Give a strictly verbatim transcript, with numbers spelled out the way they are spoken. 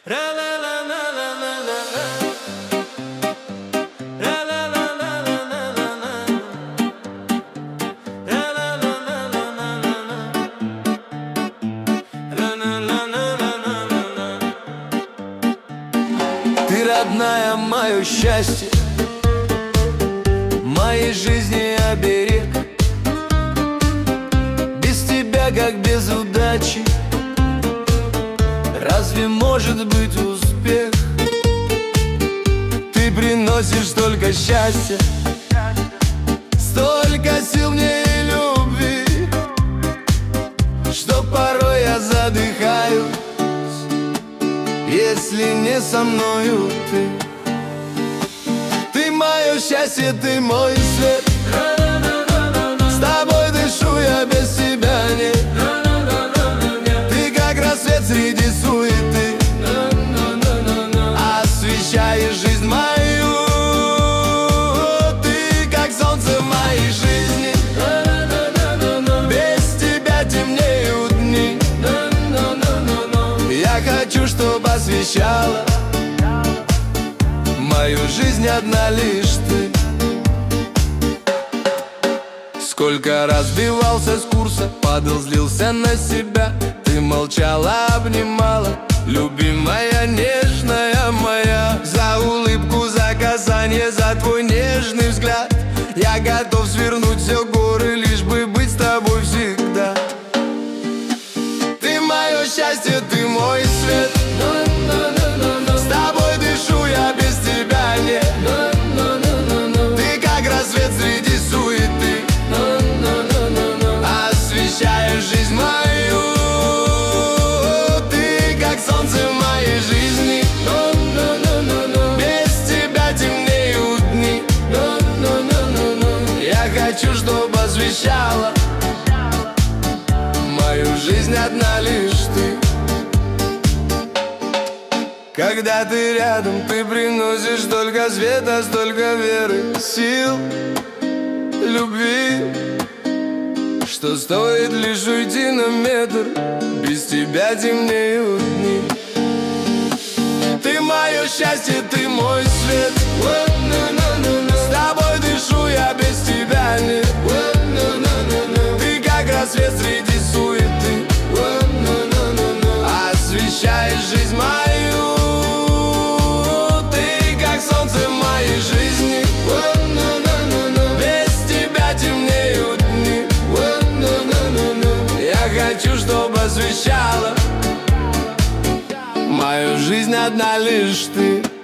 Ты родная, мое счастье, моей жизни оберег. Без тебя, как без удачи, разве может быть успех? Ты приносишь столько счастья, столько сил мне и любви, что порой я задыхаюсь, если не со мною ты. Ты мое счастье, ты мой свет, с тобой дышу я, без тебя нет. Ты как рассвет среди суеты, освещаешь жизнь мою. Ты как солнце в моей жизни, без тебя темнеют дни. Я хочу, чтобы освещала мою жизнь одна лишь ты. Сколько раз сбивался с курса, падал, злился на себя. Ты молчала, обнимала, любимая, нежная моя. За улыбку, за касание, за твой нежный взгляд я готов свернуть все горы, лишь бы быть с тобой всегда. Ты мое счастье, ты мой свет, с тобой дышу я, без тебя нет. Ты как рассвет среди суеты, освещаешь жизнь мою. Ты как солнце в моей жизни, без тебя темнеют дни. Я хочу, чтобы освещала мою жизнь одна лишь ты. Когда ты рядом, ты приносишь столько света, столько веры, сил, любви, что стоит лишь уйти на метр, без тебя темнеют дни. Ты мое счастье, ты мой свет, с тобой дышу я, без тебя нет. Ты как рассвет среди суеты, освещаешь жизнь мою. Ты как солнце в моей жизни, без тебя темнеют дни. Я хочу, чтобы освещала мою жизнь одна лишь ты.